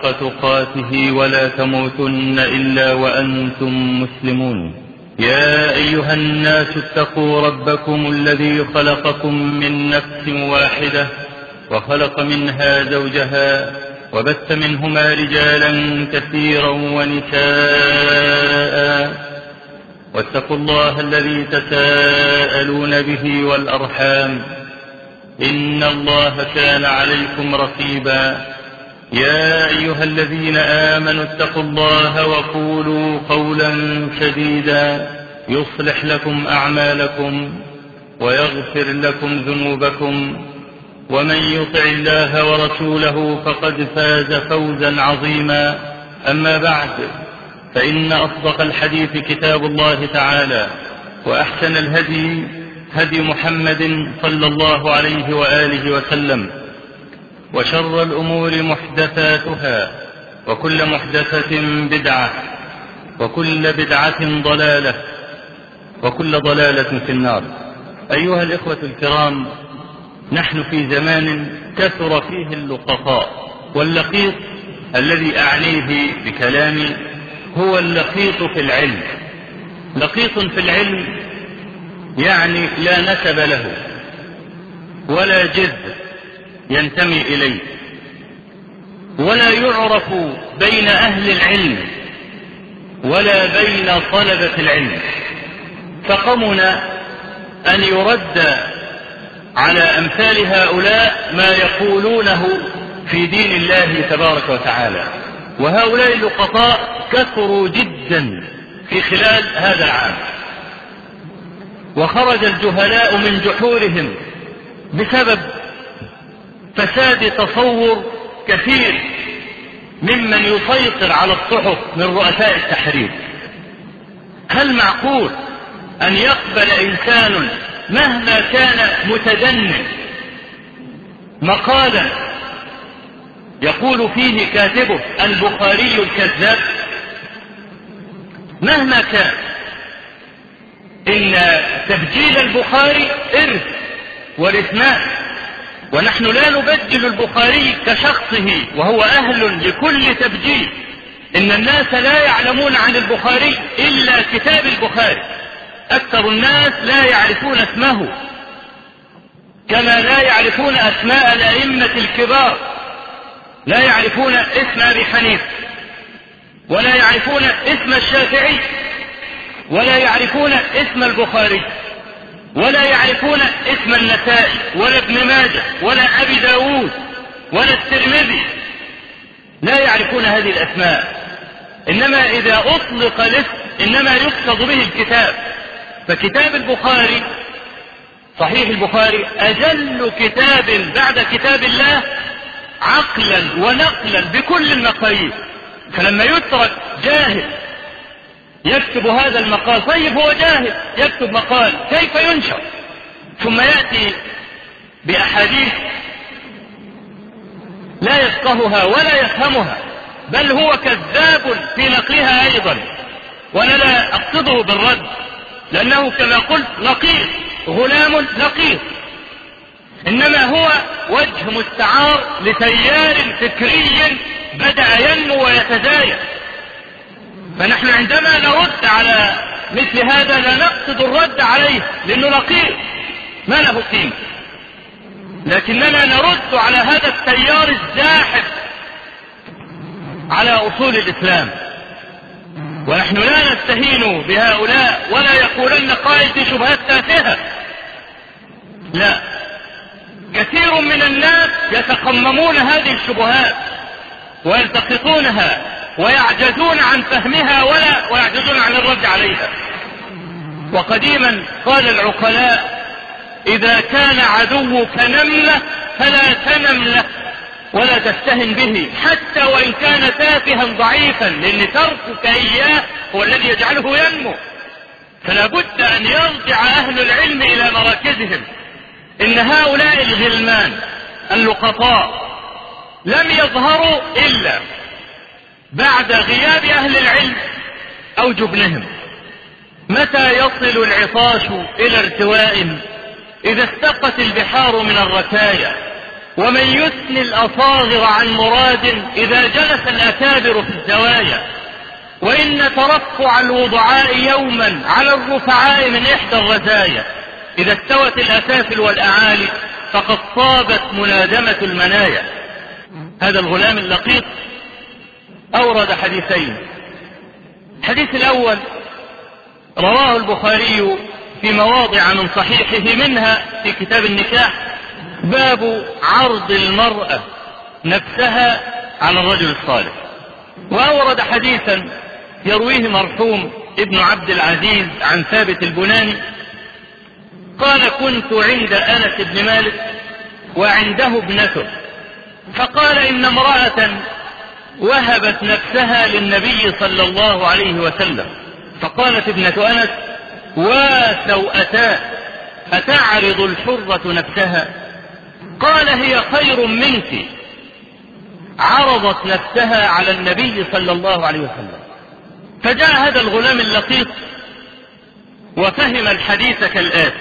حق تقاته ولا تموتن إلا وأنتم مسلمون. يا أيها الناس اتقوا ربكم الذي خلقكم من نفس واحدة وخلق منها زوجها وبث منهما رجالا كثيرا ونساء واتقوا الله الذي تساءلون به والأرحام إن الله كان عليكم رقيبا. يا أيها الذين آمنوا اتقوا الله وقولوا قولا سديدا يصلح لكم أعمالكم ويغفر لكم ذنوبكم ومن يطع الله ورسوله فقد فاز فوزا عظيما. أما بعد، فإن أصدق الحديث كتاب الله تعالى، وأحسن الهدي هدي محمد صلى الله عليه وآله وسلم، وشر الأمور محدثاتها، وكل محدثة بدعة، وكل بدعة ضلالة، وكل ضلالة في النار. أيها الإخوة الكرام، نحن في زمان كثر فيه اللقطاء، واللقيط الذي أعنيه بكلامي هو اللقيط في العلم. لقيط في العلم يعني لا نسب له ولا جذر ينتمي إليه، ولا يعرف بين أهل العلم ولا بين طلبة العلم. فقمنا أن يرد على أمثال هؤلاء ما يقولونه في دين الله تبارك وتعالى. وهؤلاء اللقطاء كثروا جدا في خلال هذا العام، وخرج الجهلاء من جحورهم بسبب فساد تصور كثير ممن يسيطر على الصحف من رؤساء التحرير. هل معقول أن يقبل إنسان مهما كان متدنٍ مقالا يقول فيه كاتبه البخاري الكذاب؟ مهما كان، إن تبجيل البخاري إرث ورثناه، ونحن لا نبجل البخاري كشخصه وهو أهل لكل تبجيل. إن الناس لا يعلمون عن البخاري إلا كتاب البخاري. أكثر الناس لا يعرفون اسمه، كما لا يعرفون أسماء الأئمة الكبار. لا يعرفون اسم أبي حنيفة، ولا يعرفون اسم الشافعي، ولا يعرفون اسم البخاري، ولا يعرفون اسم النسائي ولا ابن ماجه ولا أبي داود ولا الترمذي. لا يعرفون هذه الأسماء، إنما إذا أطلق الاسم إنما يقصد به الكتاب. فكتاب البخاري، صحيح البخاري، أجل كتاب بعد كتاب الله عقلا ونقلا بكل المقاييس. فلما يترك جاهل يكتب هذا المقال، طيب هو جاهل يكتب مقال كيف ينشر؟ ثم يأتي بأحاديث لا يفقهها ولا يفهمها، بل هو كذاب في نقلها أيضا. وأنا لا أقصده بالرد، لأنه كما قلت لقيط، غلام لقيط، إنما هو وجه مستعار لتيار فكري بدأ ينمو ويتزايد. فنحن عندما نرد على مثل هذا لا نقصد الرد عليه لأنه لقيط ما له قيمة، لكننا نرد على هذا التيار الزاحف على أصول الإسلام. ونحن لا نستهين بهؤلاء، ولا يقولن قائل دي شبهات تافهة. لا، كثير من الناس يتقممون هذه الشبهات ويلتقطونها ويعجزون عن فهمها ويعجزون عن الرد عليها. وقديما قال العقلاء: إذا كان عدوك نملة فلا تنم له ولا تستهن به، حتى وإن كان تافها ضعيفا، لأن تركك إياه هو الذي يجعله ينمو. فلا بد أن يرجع أهل العلم إلى مراكزهم. إن هؤلاء الغلمان اللقطاء لم يظهروا إلا بعد غياب أهل العلم أو جبنهم. متى يصل العطاش إلى ارتواء؟ إذا استقت البحار من الركايا ومن يثني الأصاغر عن مراد إذا جلس الأكابر في الزوايا، وإن ترفع الوضعاء يوما على الرفعاء من إحدى الرزايا، إذا استوت الأسافل والأعالي فقد صابت منادمة المنايا. هذا الغلام اللقيط أورد حديثين. الحديث الأول رواه البخاري في مواضع من صحيحه، منها في كتاب النكاح باب عرض المرأة نفسها على الرجل الصالح، وأورد حديثا يرويه مرحوم ابن عبد العزيز عن ثابت البناني قال: كنت عند أنس بن مالك وعنده ابنته، فقال: إن امرأة وهبت نفسها للنبي صلى الله عليه وسلم، فقالت ابنة أنس: وسوءتاه، أتعرض الحرة نفسها؟ قال: هي خير منك، عرضت نفسها على النبي صلى الله عليه وسلم. فجاء هذا الغلام اللقيط وفهم الحديث كالآتي: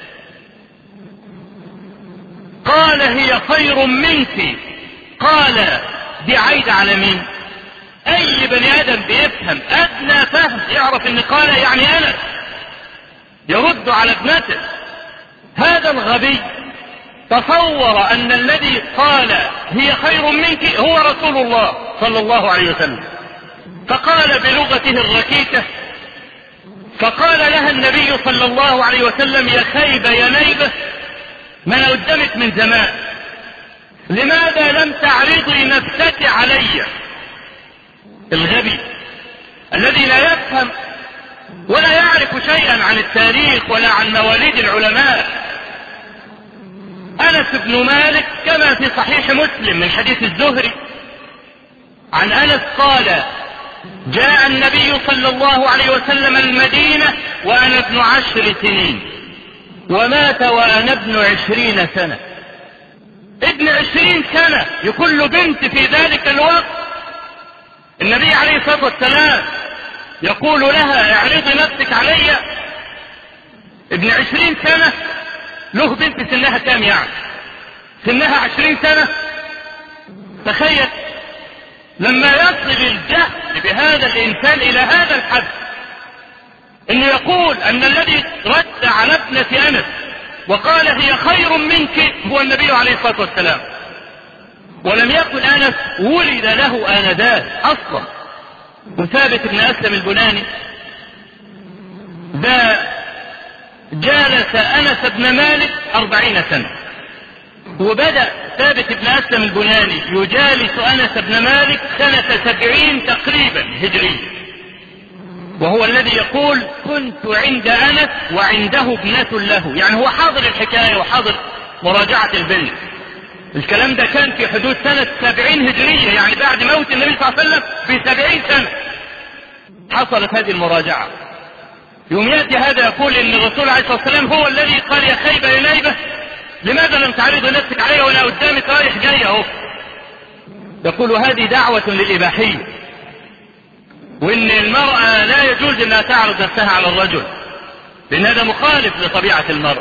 قال: هي خير منك. قال: دي عايدة على مين؟ أي بني آدم بيفهم أدنى فهم يعرف إن قال يعني أنا، يرد على ابنته. هذا الغبي تصور أن الذي قال هي خير منك هو رسول الله صلى الله عليه وسلم، فقال بلغته الركيكة، فقال لها النبي صلى الله عليه وسلم: يا خيبة يا نيبة، ما أنا قدامك من زمان، لماذا لم تعرضي نفسك علي؟ الغبي الذي لا يفهم ولا يعرف شيئا عن التاريخ ولا عن مواليد العلماء. أنس بن مالك كما في صحيح مسلم من حديث الزهري عن أنس قال: جاء النبي صلى الله عليه وسلم المدينة وأنا ابن 10 سنين، ومات وأنا ابن 20 سنة. ابن 20 سنة يكون له بنت في ذلك الوقت. النبي عليه الصلاة والسلام يقول لها: اعرضي نفسك علي. ابن 20 سنة له بنت سنها كام يعني؟ سنها 20 سنة. تخيل لما يصل الجهل بهذا الإنسان إلى هذا الحد، إنه يقول أن الذي رد على ابنة أنس وقال هي خير منك هو النبي عليه الصلاة والسلام، ولم يكن أنس ولد له آنذاك أصلا. وثابت بن أسلم البناني ده جالس أنس بن مالك 40 سنة، وبدأ ثابت بن أسلم البناني يجالس أنس بن مالك سنة 70 تقريبا هجرية، وهو الذي يقول: كنت عند أنس وعنده ابنة له، يعني هو حاضر الحكاية وحاضر مراجعة البنت. الكلام ده كان في حدود سنة 70 هجرية، يعني بعد موت النبي صلى الله عليه وسلم ب70 سنة حصلت هذه المراجعة. يوم يأتي هذا يقول إن الرسول عليه الصلاة والسلام هو الذي قال: يا خيبة يا نيبة، لماذا لم تعرض نفسك علي وأنا قدامك رايح جاي أهو؟ يقول: هذه دعوة للإباحية، وإن المرأة لا يجوز أنها تعرض نفسها على الرجل، لأن هذا مخالف لطبيعة المرأة.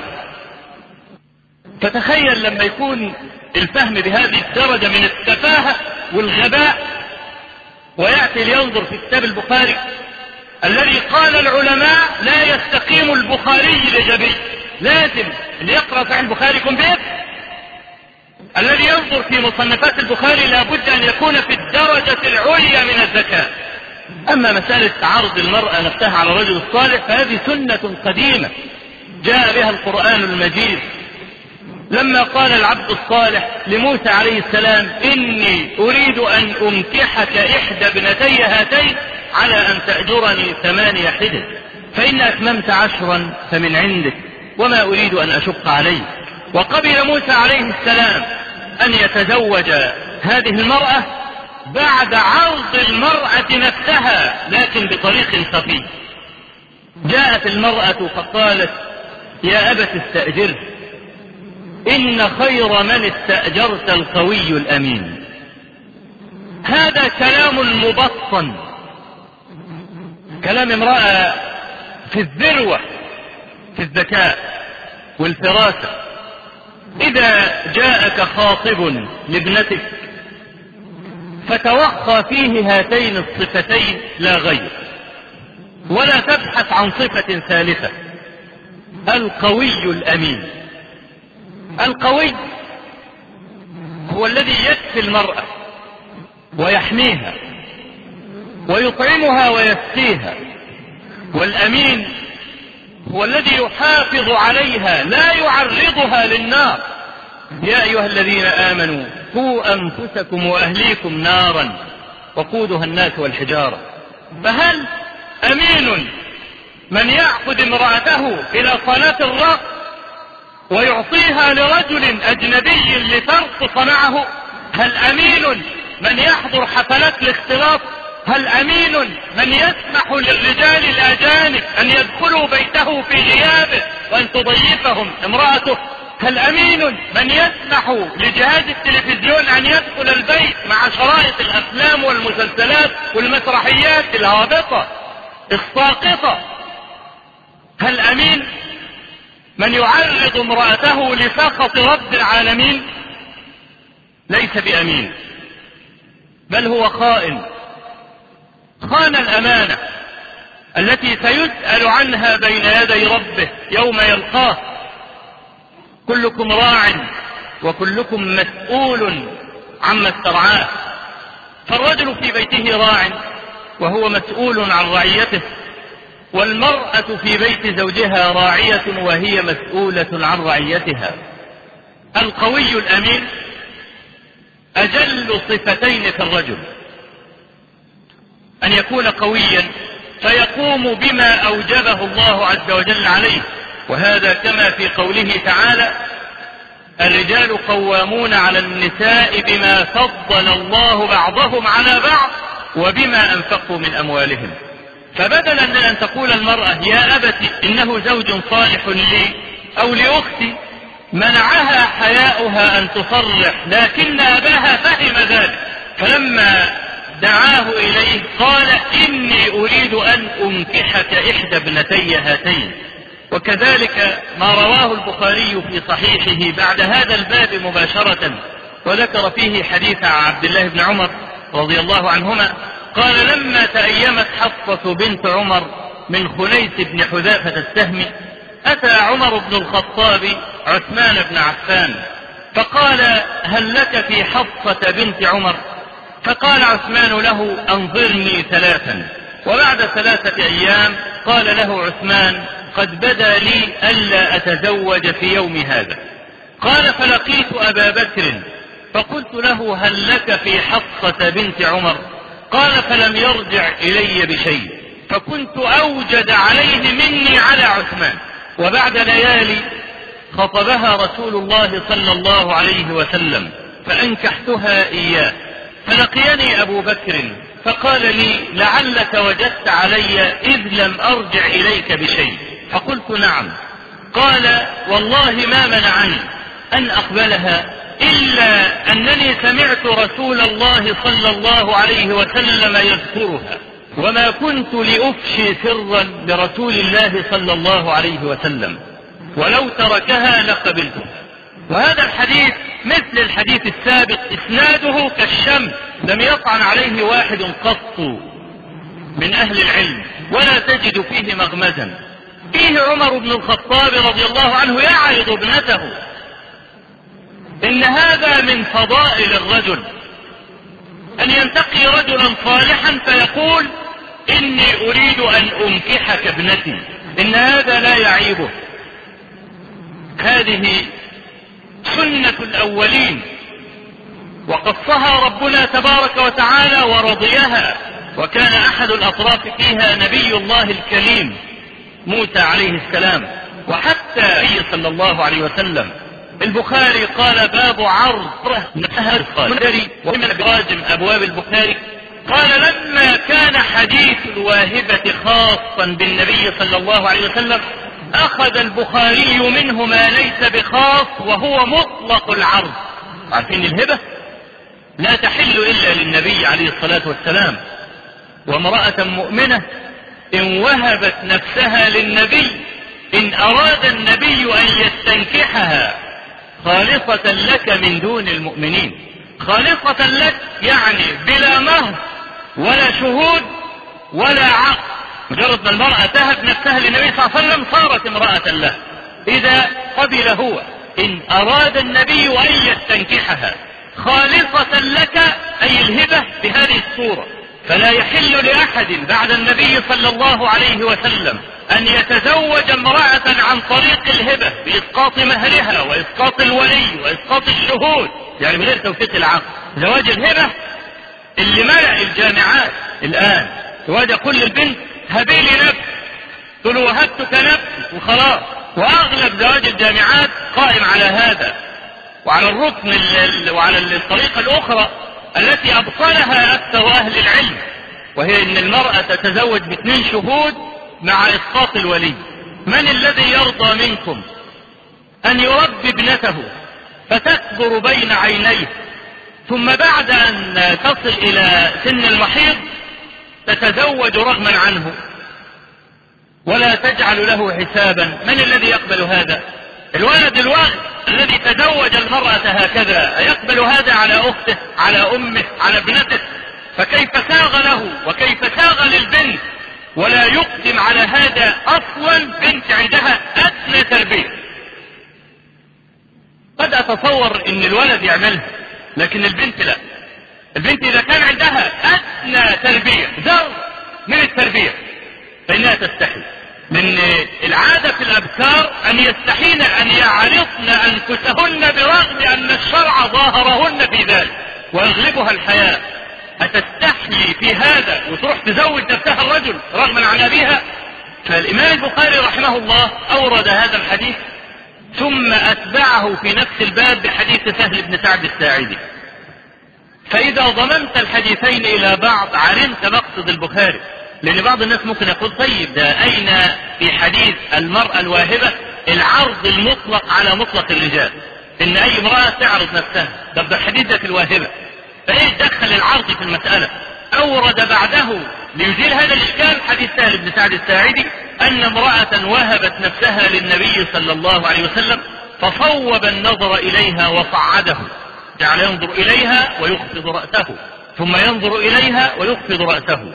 فتخيل لما يكون الفهم بهذه الدرجة من التفاهة والغباء، ويأتي لينظر في كتاب البخاري الذي قال العلماء لا يستقيم البخاري لغبي، لازم اللي يقرأ صحيح البخاري يكون بيت. الذي ينظر في مصنفات البخاري لابد أن يكون في الدرجة العليا من الذكاء. أما مسألة عرض المرأة نفسها على الرجل الصالح فهذه سنة قديمة جاء بها القرآن المجيد، لما قال العبد الصالح لموسى عليه السلام: إني أريد أن أنكحك إحدى ابنتي هاتين على أن تأجرني 8 حجج، فإن أتممت 10 فمن عندك، وما أريد أن أشق عليك. وقبل موسى عليه السلام أن يتزوج هذه المرأة بعد عرض المرأة نفسها، لكن بطريق خفي. جاءت المرأة فقالت: يا أبت استأجره، إن خير من استأجرت القوي الأمين. هذا كلام مبطن، كلام امرأة في الذروة في الذكاء والفراسة. إذا جاءك خاطب لابنتك فتوخى فيه هاتين الصفتين لا غير، ولا تبحث عن صفة ثالثة: القوي الأمين. القوي هو الذي يكفي المرأة ويحميها ويطعمها ويسقيها، والأمين هو الذي يحافظ عليها لا يعرضها للنار. يا أيها الذين آمنوا قوا أنفسكم وأهليكم نارا وقودها الناس والحجارة. فهل أمين من يعقد امرأته إلى صلاة الرقص ويعطيها لرجل أجنبي لترقص معه؟ هل أمين من يحضر حفلات الاختلاط؟ هل أمين من يسمح للرجال الأجانب أن يدخلوا بيته في غيابه وأن تضيفهم امرأته؟ هل أمين من يسمح لجهاز التلفزيون أن يدخل البيت مع شرائط الأفلام والمسلسلات والمسرحيات الهابطة الساقطة؟ هل أمين من يعرض امرأته لسخط رب العالمين؟ ليس بأمين، بل هو خائن. خان الأمانة التي سيسأل عنها بين يدي ربه يوم يلقاه. كلكم راع وكلكم مسؤول عما استرعاه. فالرجل في بيته راع وهو مسؤول عن رعيته، والمرأة في بيت زوجها راعية وهي مسؤولة عن رعيتها. القوي الأمين أجل صفتين في الرجل: أن يكون قويا فيقوم بما أوجبه الله عز وجل عليه، وهذا كما في قوله تعالى: الرجال قوامون على النساء بما فضل الله بعضهم على بعض وبما أنفقوا من أموالهم. فبدلا من أن تقول المرأة: يا أبت إنه زوج صالح لي أو لأختي، منعها حياؤها أن تصرح، لكن أباها فهم ذلك، فلما دعاه إليه قال: إني أريد أن أنكحك إحدى ابنتي هاتين. وكذلك ما رواه البخاري في صحيحه بعد هذا الباب مباشرة، وذكر فيه حديث عبد الله بن عمر رضي الله عنهما قال: لما تأيمت حفصة بنت عمر من خنيس بن حذافة السهمي، أتى عمر بن الخطاب عثمان بن عفان فقال: هل لك في حفصة بنت عمر؟ فقال عثمان له: أنظرني ثلاثا. وبعد 3 أيام قال له عثمان: قد بدا لي ألا أتزوج في يوم هذا. قال: فلقيت أبا بكر فقلت له: هل لك في حفصة بنت عمر؟ قال: فلم يرجع إلي بشيء، فكنت أوجد عليه مني على عثمان. وبعد ليالي خطبها رسول الله صلى الله عليه وسلم فأنكحتها إياه. فلقيني أبو بكر فقال لي: لعلك وجدت علي إذ لم أرجع إليك بشيء. فقلت: نعم. قال: والله ما منعني أن أقبلها إلا أنني سمعت رسول الله صلى الله عليه وسلم يذكرها، وما كنت لأفشي سرا برسول الله صلى الله عليه وسلم، ولو تركها لقبلته. وهذا الحديث مثل الحديث السابق، إسناده كالشمس، لم يطعن عليه واحد قط من أهل العلم، ولا تجد فيه مغمزا. فيه عمر بن الخطاب رضي الله عنه يعرض ابنته. إن هذا من فضائل الرجل، أن ينتقي رجلا صالحا فيقول: إني أريد أن أنكحك ابنتي. إن هذا لا يعيبه. هذه سنة الأولين، وقصها ربنا تبارك وتعالى ورضيها، وكان أحد الأطراف فيها نبي الله الكريم موسى عليه السلام، وحتى النبي صلى الله عليه وسلم. البخاري قال: باب عرض نهر القادري، ومن براجم أبواب البخاري قال: لما كان حديث الواهبة خاصا بالنبي صلى الله عليه وسلم أخذ البخاري منه ما ليس بخاص، وهو مطلق العرض. عارفين الهبة لا تحل إلا للنبي عليه الصلاة والسلام، وامرأة مؤمنة إن وهبت نفسها للنبي، إن أراد النبي أن يستنكحها خالصة لك من دون المؤمنين. خالصة لك يعني بلا مهر ولا شهود ولا عقد، مجرد ما المرأة تهب نفسها للنبي صلى الله عليه وسلم صارت امرأة له إذا قبل هو، إن أراد النبي أن يستنكحها خالصة لك أي الهبة بهذه الصورة. فلا يحل لأحد بعد النبي صلى الله عليه وسلم أن يتزوج امرأة عن طريق الهبة بإسقاط مهرها وإسقاط الولي وإسقاط الشهود، يعني بغير توثيق العقد. زواج الهبة اللي ملأ الجامعات الآن، زواج كل البنت هبي لي نفس، تقول وهبتك نفس وخلاص. وأغلب زواج الجامعات قائم على هذا وعلى الركن وعلى الطريقة الأخرى التي أبطلها أكثر أهل العلم، وهي أن المرأة تتزوج باثنين شهود مع إسقاط الولي. من الذي يرضى منكم أن يربي ابنته فتكبر بين عينيه ثم بعد أن تصل إلى سن المحيض تتزوج رغما عنه ولا تجعل له حسابا؟ من الذي يقبل هذا؟ الولد الواغد الذي تزوج المرأة هكذا يقبل هذا على أخته، على أمه، على ابنته؟ فكيف ساغ له وكيف ساغ للبنت ولا يقدم على هذا أصلا بنت عندها أدنى تربية؟ قد أتصور أن الولد يعملها لكن البنت لا. البنت إذا كان عندها أدنى تربية ذر من التربية فإنها تستحي، من العادة في الأبكار أن يستحين أن يعرضن أنفسهن برغم أن الشرع ظاهرهن في ذلك ويغلبها الحياة. هتستحي في هذا وتروح تزوج نفسها الرجل رغما عن أبيها؟ فالإمام البخاري رحمه الله أورد هذا الحديث ثم أتبعه في نفس الباب بحديث سهل بن سعد الساعدي. فإذا ضممت الحديثين إلى بعض علمت مقصد البخاري، لأن بعض الناس ممكن يقول طيب ده أين في حديث المرأة الواهبة العرض المطلق على مطلق الرجال، إن أي امرأة تعرض نفسها؟ ده الحديث ده في الواهبة، فإيش دخل العرض في المسألة؟ أورد بعده ليزيل هذا الإشكال حديث سهل بن سعد الساعدي أن امرأة وهبت نفسها للنبي صلى الله عليه وسلم فصوب النظر إليها وصعده، جعل ينظر إليها ويخفض رأسه ثم ينظر إليها ويخفض رأسه.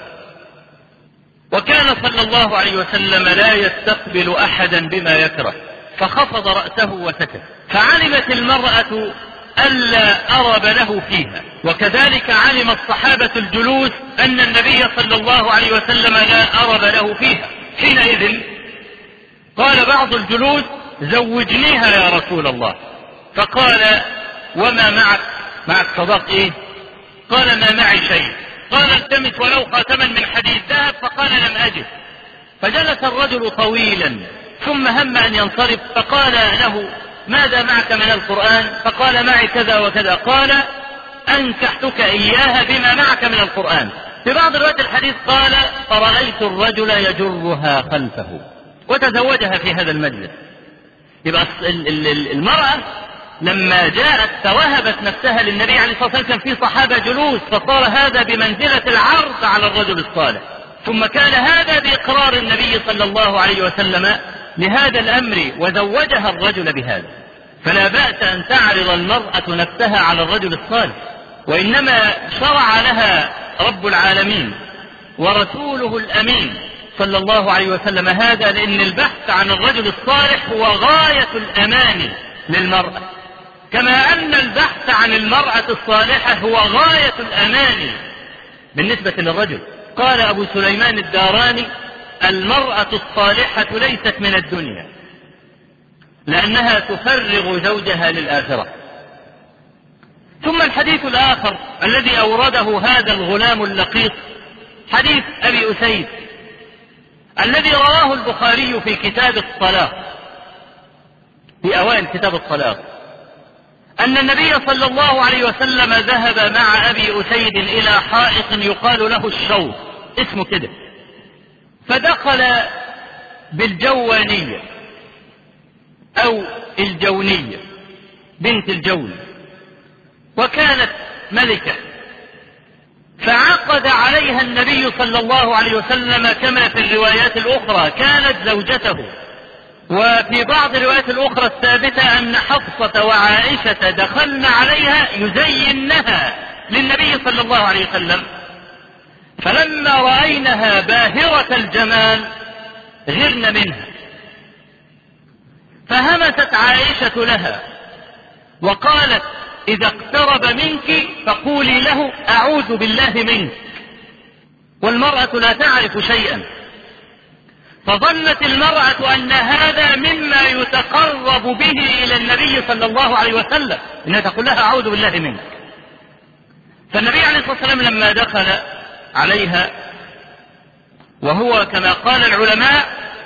وكان صلى الله عليه وسلم لا يستقبل أحدا بما يكره فخفض رأسه وسكت. فعلمت المرأة ألا أرب له فيها، وكذلك علم الصحابة الجلوس أن النبي صلى الله عليه وسلم لا أرب له فيها. حينئذ قال بعض الجلوس زوجنيها يا رسول الله، فقال وما معك؟ معك صداق إيه؟ قال ما معي شيء. قال التمس ولو خاتما من حديد ذهب، فقال لم أجد. فجلس الرجل طويلا ثم هم أن ينصرف فقال له ماذا معك من القرآن؟ فقال معي كذا وكذا. قال أنكحتك إياها بما معك من القرآن. في بعض روايات الحديث قال فرأيت الرجل يجرها خلفه وتزوجها في هذا المجلس. يبقى المرأة لما جاءت فوهبت نفسها للنبي عليه الصلاة والسلام كان في صحابة جلوس، فصار هذا بمنزلة العرض على الرجل الصالح، ثم كان هذا بإقرار النبي صلى الله عليه وسلم لهذا الأمر وزوجها الرجل بهذا. فلا بأس أن تعرض المرأة نفسها على الرجل الصالح، وإنما شرع لها رب العالمين ورسوله الأمين صلى الله عليه وسلم هذا، لأن البحث عن الرجل الصالح هو غاية الأمان للمرأة، كما أن البحث عن المرأة الصالحة هو غاية الأمان بالنسبة للرجل. قال أبو سليمان الداراني المرأة الصالحة ليست من الدنيا لأنها تفرغ زوجها للآخرة. ثم الحديث الآخر الذي أورده هذا الغلام اللقيط حديث أبي أسيد الذي رواه البخاري في كتاب الطلاق، في أوائل كتاب الطلاق، أن النبي صلى الله عليه وسلم ذهب مع أبي أسيد إلى حائط يقال له الشوط، اسمه كده، فدخل بالجوانية أو الجونية بنت الجون، وكانت ملكة، فعقد عليها النبي صلى الله عليه وسلم كما في الروايات الأخرى كانت زوجته، وفي بعض الروايات الأخرى الثابتة أن حفصة وعائشة دخلن عليها يزينها للنبي صلى الله عليه وسلم، فلما رأينها باهرة الجمال غرن منها، فهمست عائشة لها وقالت: إذا اقترب منك فقولي له أعوذ بالله منك. والمرأة لا تعرف شيئا، فظنت المرأة أن هذا مما يتقرب به إلى النبي صلى الله عليه وسلم، إنها تقول لها أعوذ بالله منك. فالنبي عليه الصلاة والسلام لما دخل عليها، وهو كما قال العلماء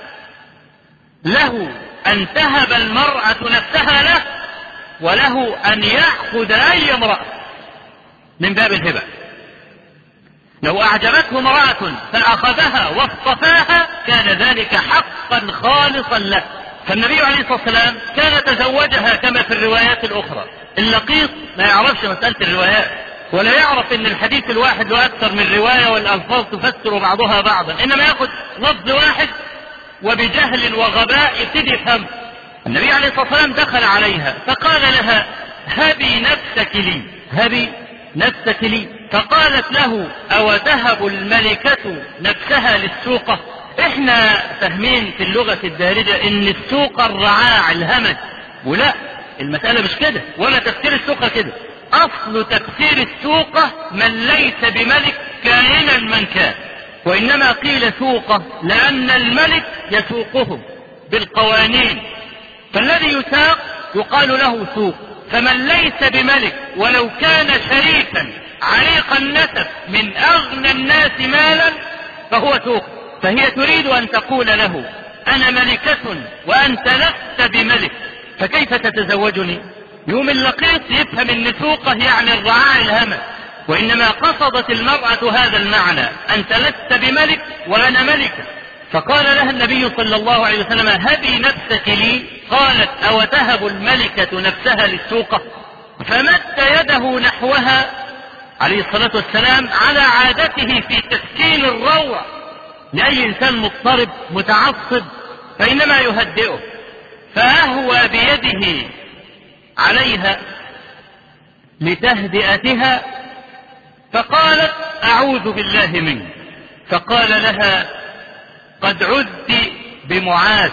له أن تهب المرأة نفسها له، وله أن يأخذ أي امرأة من باب الهبة. لو أعجبته امرأة فأخذها واصطفاها كان ذلك حقا خالصا له. فالنبي عليه الصلاة والسلام كان تزوجها كما في الروايات الأخرى. اللقيط ما يعرفش مسألة الروايات، ولا يعرف ان الحديث الواحد له أكثر من رواية والألفاظ تفسر بعضها بعضا، إنما يأخذ لفظ واحد وبجهل وغباء يبتدي يفهم. النبي عليه الصلاة والسلام دخل عليها فقال لها: هبي نفسك لي، هبي نفسك لي. فقالت له: أو تهب الملكة نفسها للسوقة؟ احنا فاهمين في اللغة الدارجة ان السوقة الرعاع الهمج، ولا المسألة مش كده، ولا تفسير السوقة كده. أصل تفسير السوقة من ليس بملك كائنا من كان، وإنما قيل سوقة لأن الملك يسوقهم بالقوانين، فالذي يساق يقال له سوق. فمن ليس بملك ولو كان شريفا عريق النسب من أغنى الناس مالا فهو سوق. فهي تريد أن تقول له: أنا ملكة وأنت لست بملك، فكيف تتزوجني؟ يوم اللقيط يفهم ان سوقه يعني الرعاع الهمج، وإنما قصدت المرأة هذا المعنى: أنت لست بملك وأنا ملكة. فقال لها النبي صلى الله عليه وسلم: هبي نفسك لي. قالت: أو تهب الملكة نفسها للسوقة؟ فمد يده نحوها عليه الصلاة والسلام على عادته في تسكين الروع لأي إنسان مضطرب متعصب، فإنما يهدئه، فأهوى بيده عليها لتهدئتها، فقالت: أعوذ بالله منك. فقال لها: قد عذت بمعاذ.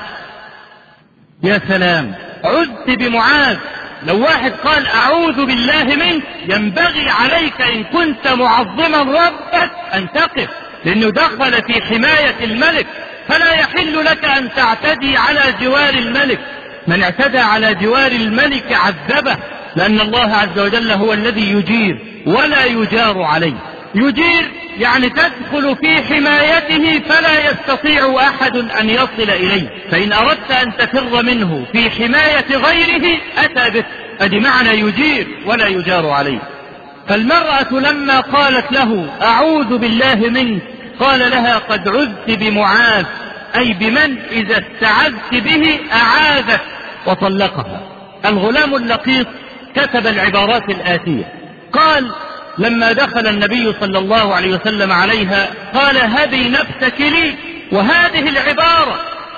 يا سلام، عذت بمعاذ. لو واحد قال أعوذ بالله منك ينبغي عليك إن كنت معظما ربك أن تقف، لأنه دخل في حماية الملك، فلا يحل لك أن تعتدي على جوار الملك. من اعتدى على جوار الملك عذبه، لأن الله عز وجل هو الذي يجير ولا يجار عليه. يجير يعني تدخل في حمايته فلا يستطيع أحد أن يصل إليه، فإن أردت أن تفر منه في حماية غيره أتى به. أدي معنى يجير ولا يجار عليه. فالمرأة لما قالت له أعوذ بالله منك قال لها: قد عذت بمعاذ، أي بمن إذا استعذت به أعاذك، وطلقها. الغلام اللقيط كتب العبارات الآتية، قال: لما دخل النبي صلى الله عليه وسلم عليها قال: هبي نفسك لي. وهذه العبارة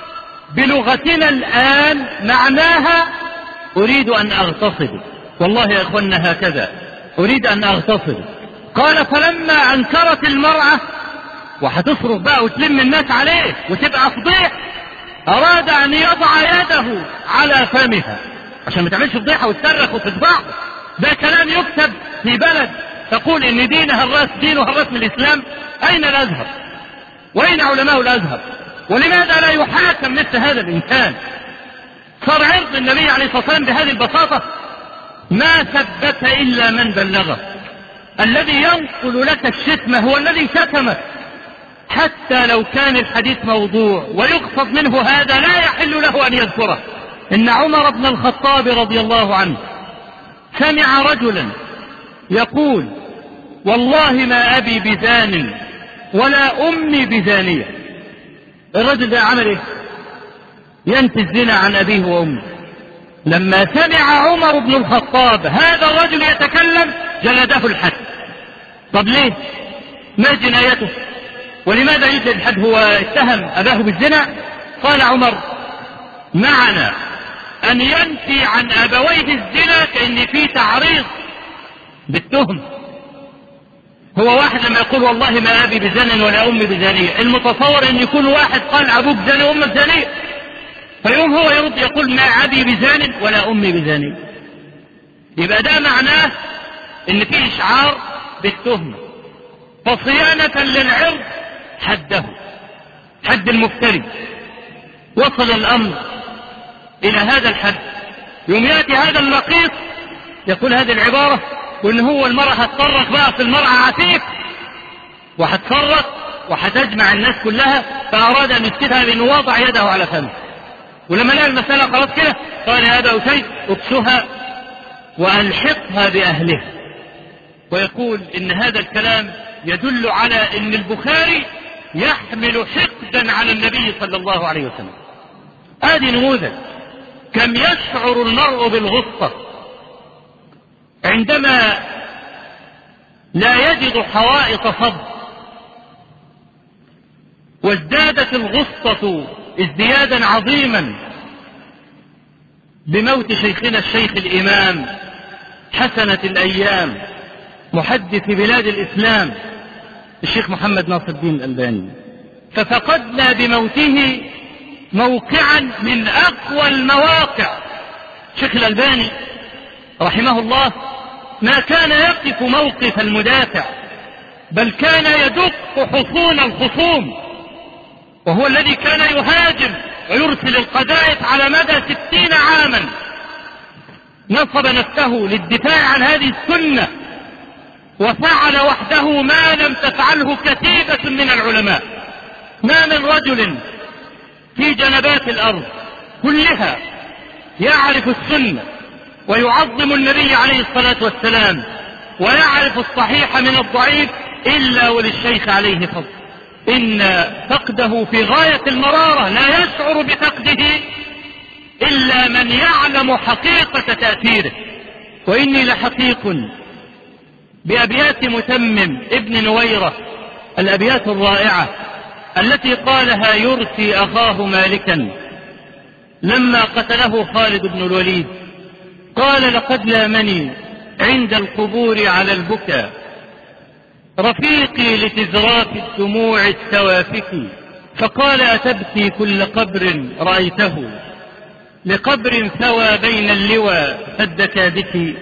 بلغتنا الآن معناها أريد أن أغتصب. والله يا أخوانا هكذا، أريد أن أغتصب. قال: فلما أنكرت المرأة وهتصرف بقى وتلم الناس عليه وتبقى فضيح، أراد أن يضع يده على فمها عشان ما تعملش فضيحة وتصرخ وتفضحه. ده كلام يكتب في بلد تقول إن دينها الرسم الإسلام. أين الأزهر؟ وأين علماء الأزهر؟ ولماذا لا يحاكم مثل هذا الإنسان؟ صار عرض النبي عليه الصلاة والسلام بهذه البساطة. ما ثبت إلا من بلغه. الذي ينقل لك الشتمة هو الذي شتمك، حتى لو كان الحديث موضوع ويقصد منه هذا لا يحل له أن يذكره. إن عمر بن الخطاب رضي الله عنه سمع رجلا يقول: والله ما أبي بزان ولا أمي بزانية. الرجل ده عمل إيه؟ ينفي الزنا عن أبيه وأمه. لما سمع عمر بن الخطاب هذا الرجل يتكلم جلده الحد. طب ليه؟ ما جنايته؟ ولماذا يجلد الحد؟ هو اتهم أباه بالزنا؟ قال عمر: معنى أن ينفي عن أبويه الزنا كأن فيه تعريض بالتهم. هو واحد لما يقول والله ما أبي بزن ولا أمي بزانية، المتصور أن يكون واحد قال أبوك زاني وأمك زانية، فيوم هو يرد يقول ما أبي بزان ولا أمي بزانية، يبقى ده معناه أن فيه إشعار بالتهمة. فصيانة للعرض حده، حد المفتري. وصل الأمر إلى هذا الحد، يوم يأتي هذا النقيص يقول هذه العبارة، وإن هو المرأة هتفرق بقى في المرأة عفيف وهتفرق وهتجمع الناس كلها، فأراد أن يسكتها بأنه وضع يده على فمه. ولما لقى المسألة خلاص كده قال يا أبا أسيد اكسها وألحقها بأهلها. ويقول إن هذا الكلام يدل على أن البخاري يحمل حقدا على النبي صلى الله عليه وسلم. هذه نموذج كم يشعر المرء بالغصة عندما لا يجد حوائط صبر. وازدادت الغصة ازديادا عظيما بموت شيخنا الشيخ الإمام حسنة الأيام محدث بلاد الإسلام الشيخ محمد ناصر الدين الألباني. ففقدنا بموته موقعا من أقوى المواقع. الشيخ الألباني رحمه الله ما كان يقف موقف المدافع، بل كان يدق حصون الخصوم، وهو الذي كان يهاجم ويرسل القذائف على مدى 60 عاما. نصب نفسه للدفاع عن هذه السنة، وفعل وحده ما لم تفعله كتيبة من العلماء. ما من رجل في جنبات الأرض كلها يعرف السنة ويعظم النبي عليه الصلاة والسلام ويعرف الصحيح من الضعيف إلا وللشيخ عليه فضل. إن فقده في غاية المرارة، لا يشعر بفقده إلا من يعلم حقيقة تأثيره. وإني لحقيق بأبيات متمم ابن نويرة، الأبيات الرائعة التي قالها يرثي أخاه مالكا لما قتله خالد بن الوليد. قال لقد لامني عند القبور على البكا رفيقي لتزراف الدموع التوافك، فقال أتبكي كل قبر رأيته لقبر ثوى بين اللوى فدك بك.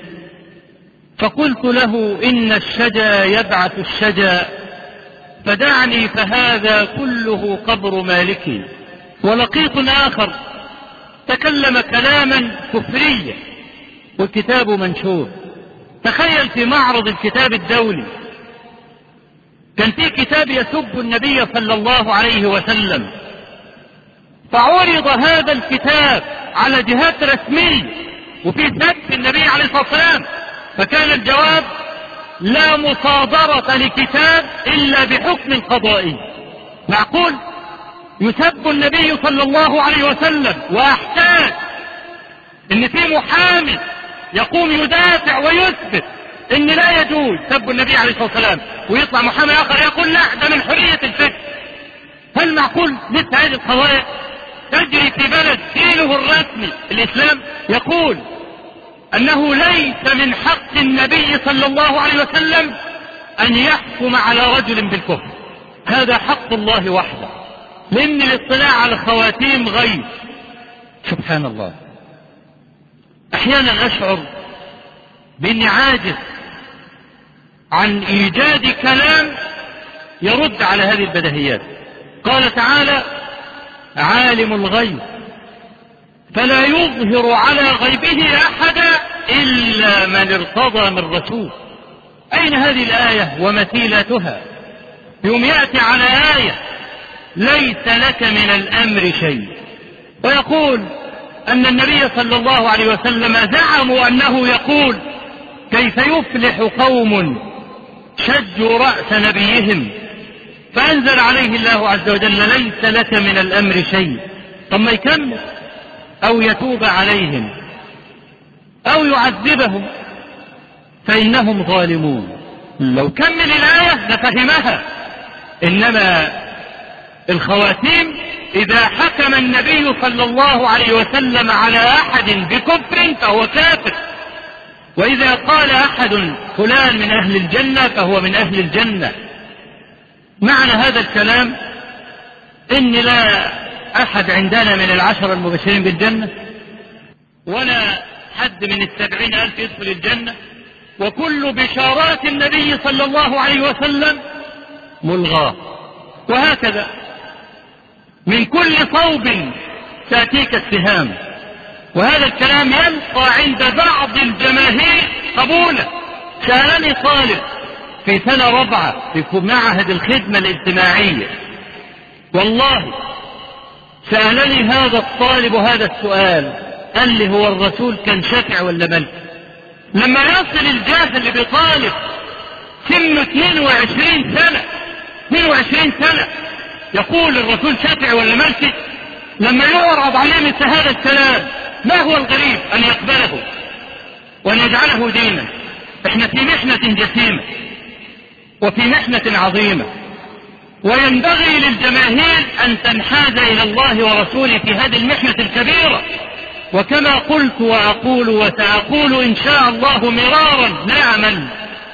فقلت له إن الشجا يبعث الشجا فدعني فهذا كله قبر مالكي. ولقيط آخر تكلم كلاما كفريا والكتاب منشور. تخيل في معرض الكتاب الدولي كان في كتاب يسب النبي صلى الله عليه وسلم، فعرض هذا الكتاب على جهات رسمية وفي سب النبي عليه الصلاة والسلام، فكان الجواب لا مصادرة لكتاب إلا بحكم قضائي. معقول يسب النبي صلى الله عليه وسلم وأحتاج إن في محامي يقوم يدافع ويثبت إن لا يجوز سب النبي عليه الصلاة والسلام، ويطلع محامي آخر يقول لا ده من حرية الفكر؟ هل معقول مثل هذه القضايا تجري في بلد دينه الرسمي الإسلام يقول أنه ليس من حق النبي صلى الله عليه وسلم أن يحكم على رجل بالكفر؟ هذا حق الله وحده، لأن الاطلاع على الخواتيم غيب. سبحان الله. أحيانا أشعر بأني عاجز عن إيجاد كلام يرد على هذه البديهيات. قال تعالى عالم الغيب فلا يظهر على غيبه أحدا إلا من ارتضى من رسول. أين هذه الآية ومثيلتها؟ يوم يأتي على آية ليس لك من الأمر شيء، ويقول أن النبي صلى الله عليه وسلم زعموا أنه يقول كيف يفلح قوم شجوا رأس نبيهم، فأنزل عليه الله عز وجل ليس لك من الأمر شيء. ثم يكمل أو يتوب عليهم أو يعذبهم فإنهم ظالمون. لو كمل الآية لفهمها، إنما الخواتيم إذا حكم النبي صلى الله عليه وسلم على أحد بكفر فهو كافر، وإذا قال أحد فلان من أهل الجنة فهو من أهل الجنة. معنى هذا الكلام إن لا أحد عندنا من العشر المبشرين بالجنة ولا حد من 70,000 يدخل الجنة، وكل بشارات النبي صلى الله عليه وسلم ملغاة. وهكذا من كل صوب تأتيك السهام. وهذا الكلام يبقى عند بعض الجماهير قبولا. سألني طالب في سنة رابعة في معهد الخدمة الاجتماعية، والله سألني هذا الطالب هذا السؤال، قال لي هو الرسول كان شافع ولا ملك؟ لما يصل الجاهل بطالب سنه 22 سنة يقول الرسول شافع ولا ملك، لما يعرض عليه مثل هذا الكلام ما هو الغريب أن يقبله وأن يجعله دينا؟ احنا في محنة جسيمة وفي محنة عظيمة، وينبغي للجماهير أن تنحاز إلى الله ورسوله في هذه المحنة الكبيرة. وكما قلت وأقول وسأقول إن شاء الله مرارا لا أمل،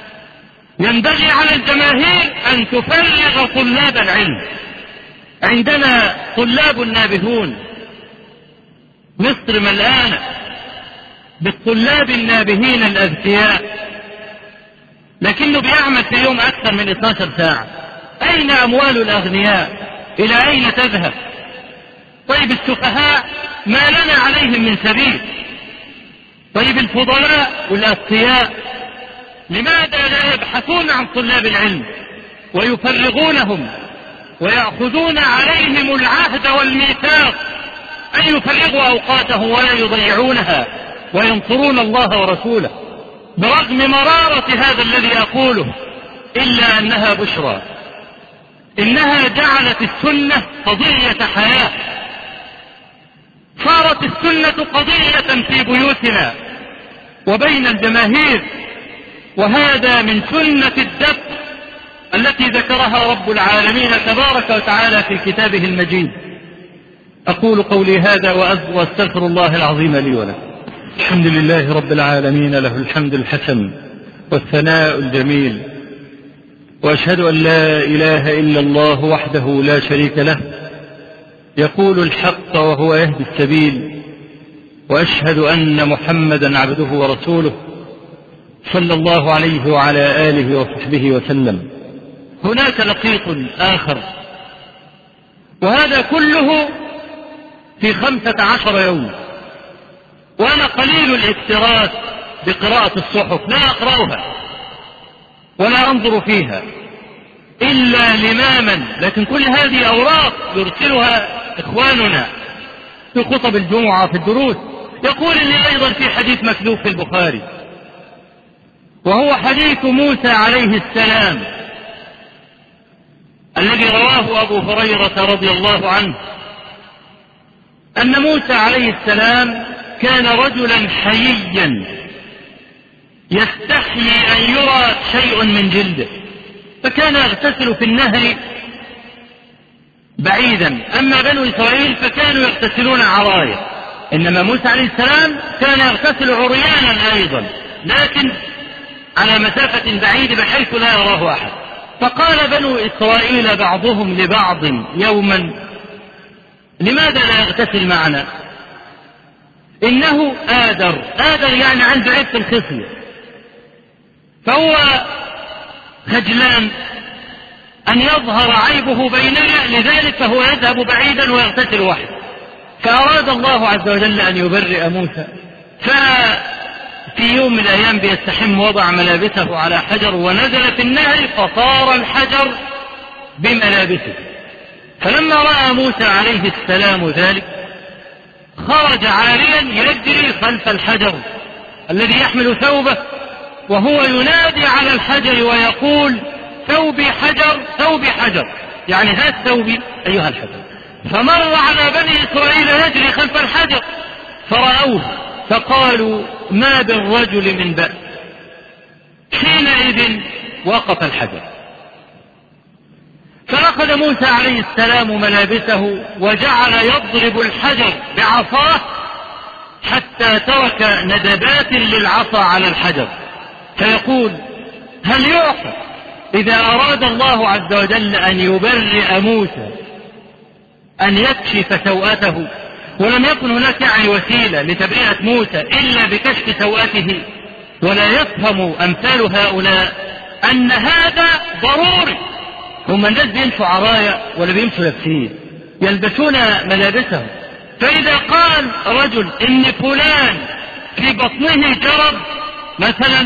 ينبغي على الجماهير أن تفرغ طلاب العلم. عندنا طلاب نابهون، مصر ملآنة بالطلاب النابهين الأذكياء، لكنه بيعمل في يوم أكثر من 12 ساعة. أين أموال الأغنياء؟ إلى أين تذهب؟ طيب السفهاء ما لنا عليهم من سبيل؟ طيب الفضلاء والأذكياء لماذا لا يبحثون عن طلاب العلم ويفرغونهم ويأخذون عليهم العهد والميثاق أن يفرغوا أوقاتهم ولا يضيعونها وينصرون الله ورسوله؟ برغم مرارة هذا الذي أقوله إلا أنها بشرى، إنها جعلت السنة قضية حياة، صارت السنة قضية في بيوتنا وبين الجماهير، وهذا من سنة الدفء التي ذكرها رب العالمين تبارك وتعالى في كتابه المجيد. أقول قولي هذا وأستغفر الله العظيم لي ولكم. الحمد لله رب العالمين، له الحمد الحسن والثناء الجميل، وأشهد أن لا إله إلا الله وحده لا شريك له يقول الحق وهو يهدي السبيل، وأشهد أن محمدا عبده ورسوله صلى الله عليه وعلى آله وصحبه وسلم. هناك لقيط آخر، وهذا كله في 15 يوم، وأنا قليل الاكتراث بقراءة الصحف، لا أقرأها ولا أنظر فيها إلا لماما، لكن كل هذه أوراق يرسلها إخواننا في خطب الجمعة في الدروس. يقول لي أيضا في حديث مكذوب في البخاري، وهو حديث موسى عليه السلام الذي رواه أبو هريرة رضي الله عنه، أن موسى عليه السلام كان رجلا حييا يستحيي أن يرى شيء من جلده، فكان يغتسل في النهر بعيدا. أما بنو إسرائيل فكانوا يغتسلون عرايا، إنما موسى عليه السلام كان يغتسل عريانا أيضا، لكن على مسافة بعيدة بحيث لا يراه أحد. فقال بنو إسرائيل بعضهم لبعض يوما: لماذا لا يغتسل معنا؟ إنه آدر يعني عنده عيب في الخصية، فهو خجلان أن يظهر عيبه بيننا، لذلك فهو يذهب بعيدا ويغتسل وحده. فأراد الله عز وجل أن يبرئ موسى، ففي يوم من الأيام بيستحم وضع ملابسه على حجر ونزل في النهر، فصار الحجر بملابسه. فلما رأى موسى عليه السلام ذلك خرج عاريا يجري خلف الحجر الذي يحمل ثوبه، وهو ينادي على الحجر ويقول: ثوبي حجر ثوبي حجر، يعني هات ثوبي أيها الحجر. فمر على بني إسرائيل يجري خلف الحجر فرأوه فقالوا: ما بالرجل من بأس. حينئذ وقف الحجر، فأخذ فأخذ موسى عليه السلام ملابسه وجعل يضرب الحجر بعصاه حتى ترك ندبات للعصا على الحجر، فيقول: هل يعقل إذا أراد الله عز وجل أن يبرئ موسى أن يكشف سوءته، ولم يكن هناك يعني وسيلة لتبرئة موسى إلا بكشف سوءته؟ ولا يفهم أمثال هؤلاء أن هذا ضروري. هم الناس بيمشوا عرايا ولا بيمشوا لابسين، يلبسون ملابسهم. فإذا قال رجل إن فلان في بطنه جرب مثلا،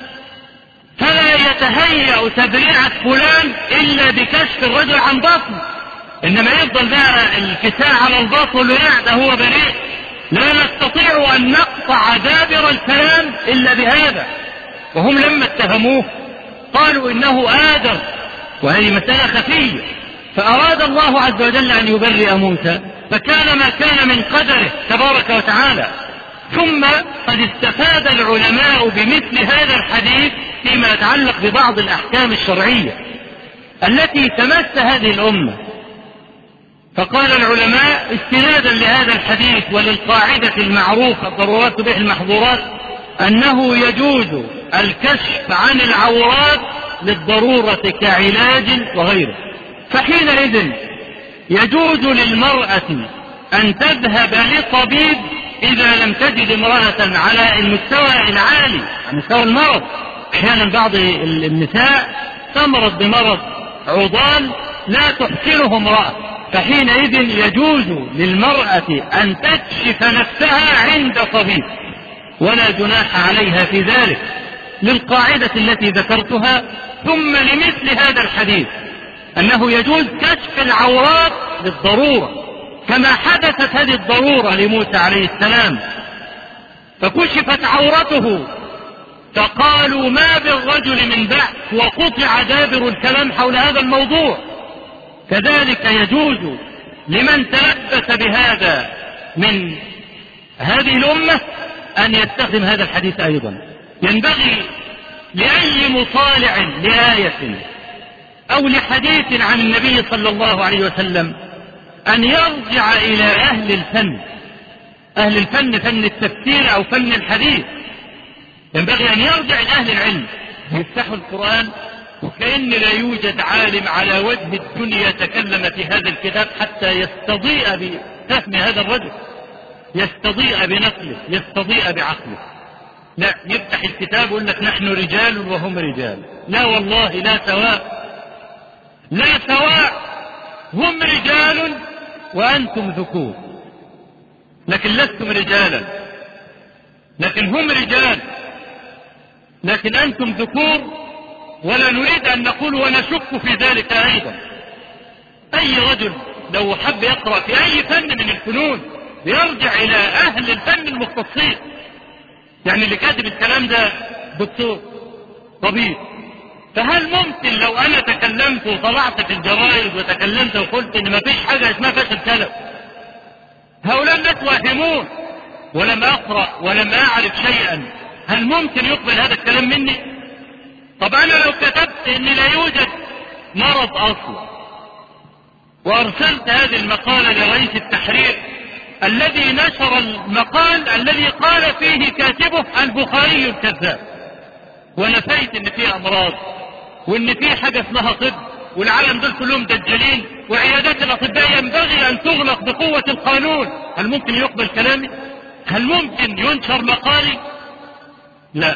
فلا يتهيأ تبرئة فلان إلا بكشف الرجل عن بطنه، إنما يفضل بقى الكساء على البطن ويعد هو بريء. لا نستطيع أن نقطع دابر الكلام إلا بهذا. وهم لما اتهموه قالوا إنه آدم، وهذه مسألة خفية. فأراد الله عز وجل أن يبرئ موسى، فكان ما كان من قدره تبارك وتعالى. ثم قد استفاد العلماء بمثل هذا الحديث فيما يتعلق ببعض الأحكام الشرعية التي تمس هذه الأمة. فقال العلماء استنادا لهذا الحديث وللقاعدة المعروفة الضرورات تبيح المحظورات، أنه يجوز الكشف عن العورات للضرورة كعلاج وغيره. فحينئذ يجوز للمرأة أن تذهب لطبيب إذا لم تجد امرأة على المستوى العالي، على مستوى المرض. أحيانا بعض النساء تمرض بمرض عضال لا تحسنه امرأة، فحينئذ يجوز للمرأة أن تكشف نفسها عند طبيب، ولا جناح عليها في ذلك للقاعدة التي ذكرتها. ثم لمثل هذا الحديث أنه يجوز كشف العورات للضرورة، كما حدثت هذه الضرورة لموسى عليه السلام، فكشفت عورته فقالوا: ما بالرجل من بأس، وقطع دابر الكلام حول هذا الموضوع. كذلك يجوز لمن تلبس بهذا من هذه الأمة أن يستخدم هذا الحديث أيضا. ينبغي لأي مطالع لآية أو لحديث عن النبي صلى الله عليه وسلم أن يرجع إلى أهل الفن، أهل الفن، فن التفسير أو فن الحديث. ينبغي أن يرجع إلى أهل العلم يفتحوا القرآن، وكأن لا يوجد عالم على وجه الدنيا تكلم في هذا الكتاب حتى يستضيء بفهم هذا الرجل، يستضيء بنقله، يستضيء بعقله. لا، يفتح الكتاب ويقول لك نحن رجال وهم رجال. لا والله، لا سواء، لا سواء. هم رجال وأنتم ذكور، لكن لستم رجالا. لكن هم رجال، لكن أنتم ذكور. ولا نريد أن نقول ونشك في ذلك أيضا. أي رجل لو حب يقرأ في أي فن من الفنون يرجع إلى أهل الفن المختصين. يعني اللي كاتب الكلام ده دكتور طبيب، فهل ممكن لو أنا تكلمت وطلعت في الجرائد وتكلمت وقلت إن ما فيش حاجة اسمها فشل كلام، هؤلاء الناس واهمون ولم أقرأ ولم أعرف شيئا، هل ممكن يقبل هذا الكلام مني؟ طب أنا لو كتبت إن لا يوجد مرض أصلا وأرسلت هذه المقالة لرئيس التحرير الذي نشر المقال الذي قال فيه كاتبه البخاري الكذاب، ونفيت إن فيه أمراض وإن فيه حاجة اسمها طب والعالم دول كلهم دجالين وعيادات الأطباء ينبغي أن تغلق بقوة القانون، هل ممكن يقبل كلامي؟ هل ممكن ينشر مقالي؟ لا،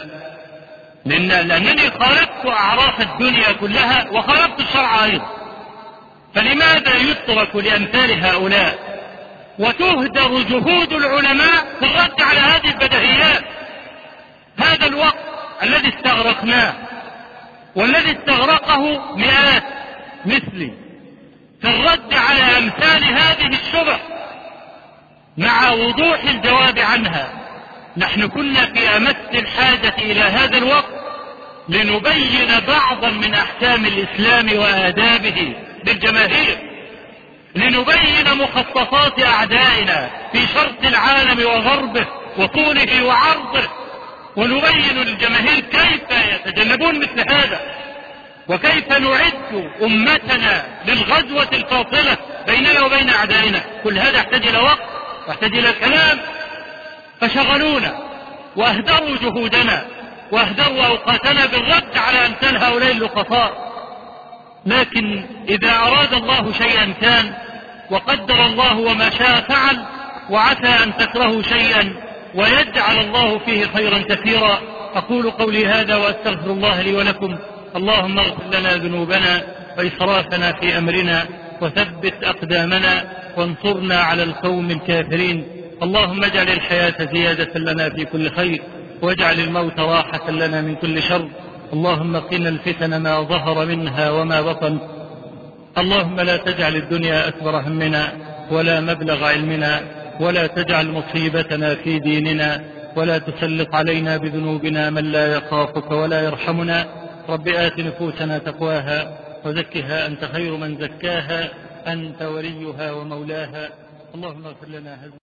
لأنني خالفت أعراف الدنيا كلها وخالفت الشرع أيضا. فلماذا يترك لأمثال هؤلاء وتهدر جهود العلماء في الرد على هذه البديهيات؟ هذا الوقت الذي استغرقناه والذي استغرقه مئات مثلي في الرد على أمثال هذه الشبه مع وضوح الجواب عنها، نحن كنا في أمس الحاجة إلى هذا الوقت لنبين بعضا من أحكام الإسلام وآدابه للجماهير، لنبين مخططات أعدائنا في شرق العالم وغربه وطوله وعرضه، ونبين للجماهير كيف يتجنبون مثل هذا. وكيف نعد أمتنا للغزوة الفاصلة بيننا وبين أعدائنا. كل هذا يحتاج إلى وقت ويحتاج إلى كلام، فشغلونا وأهدروا جهودنا وأهدروا أوقاتنا بالرد على أمثال هؤلاء اللقطاء. لكن إذا أراد الله شيئا كان، وقدر الله وما شاء فعل، وعسى أن تكرهوا شيئا ويجعل الله فيه خيرا كثيرا. أقول قولي هذا وأستغفر الله لي ولكم. اللهم اغفر لنا ذنوبنا وإسرافنا في أمرنا وثبت أقدامنا وانصرنا على القوم الكافرين. اللهم اجعل الحياة زيادة لنا في كل خير، واجعل الموت راحة لنا من كل شر. اللهم قنا الفتن ما ظهر منها وما بطن. اللهم لا تجعل الدنيا أكبر همنا ولا مبلغ علمنا، ولا تجعل مصيبتنا في ديننا، ولا تسلط علينا بذنوبنا من لا يخافك ولا يرحمنا. رب آت نفوسنا تقواها وزكها أنت خير من زكاها، أنت وليها ومولاها. اللهم اغفر لنا